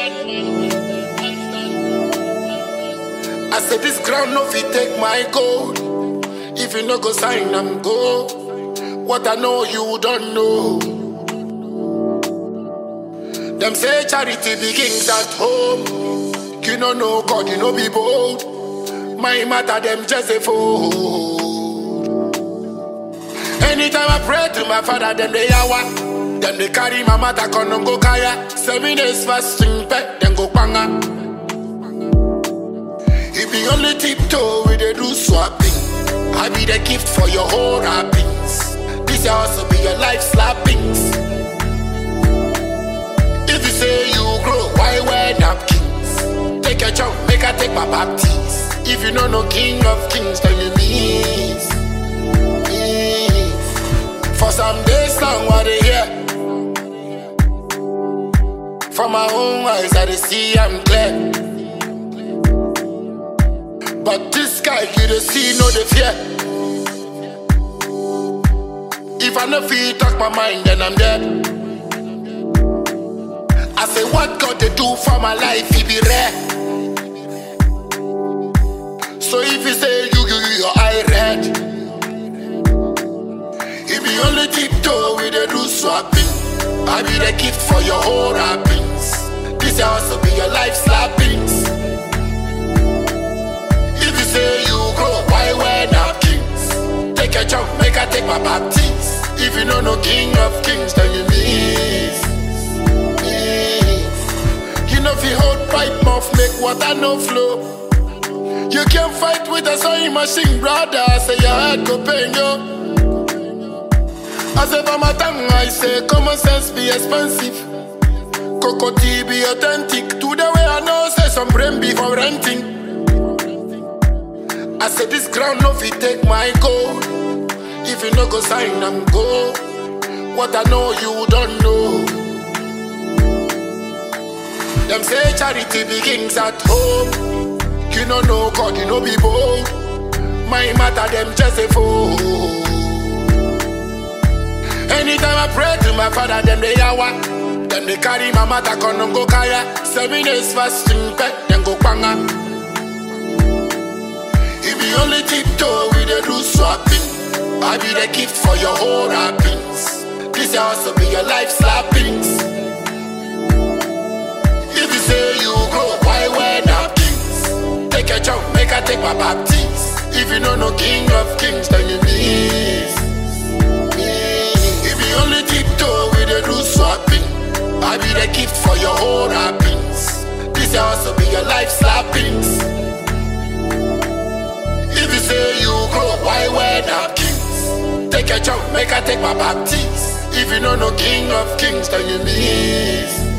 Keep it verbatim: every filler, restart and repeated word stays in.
I said this ground no fit take my gold. If you no go sign, I'm go. What I know you don't know. Them say charity begins at home. You no know God, you no be bold. My matter them just a fool. Anytime I pray to my father, them they yawa. Them they carry my matter con go kaya. Seven days fasting, pet then go panga. He be only tiptoe with the do swapping. I be the gift for your whole wrappings. This also be your life slappings. If you say you grow, why wear napkins? Take your chunk, make I take my baptist. If you know no king of kings, then you miss. For some days long, what they hear. From my own eyes, I they see I'm clear. But this guy, you the see, no the fear. If I no feel talk my mind, then I'm dead. I say what God they do for my life, he be rare. So if you say you, you, you, your eye red. He be only tiptoe with the do swapping. I be the gift for your whole wrappings. This also be your life slappings. If you say you grow, why wear napkins? Take a jump, make I take my baptist. If you know no king of kings, then you miss. You know if you hold pipe mouth, make water no flow. You can't fight with a sewing machine, brother. Say your head go pain you. I say for my tongue, I say common sense be expensive. Cocoa tea be authentic. To the way I know, say some brain be for renting. I say this ground no fit take my gold. If you no go sign, I'm go. What I know you don't know. Them say charity begins at home. You no know God, you no be bold. My matter them just a fool. Anytime I pray to my father, them they yawa. Them they carry my matter con go kaya. Seven days fasting, pet then go panga. He be only tiptoe with the do swapping. I be the gift for your whole wrappings. This also be your life slappings. If you say you grow, why wear napkins? Take a jump, make I take my baptist. If you know no king of kings, then you miss. If you only tiptoe with the do swapping. I be the gift for your whole wrappings. This also be your life slappings. If you say you grow, why wear napkins? Take a jump, make I take my baptist. If you know no king of kings, then you miss.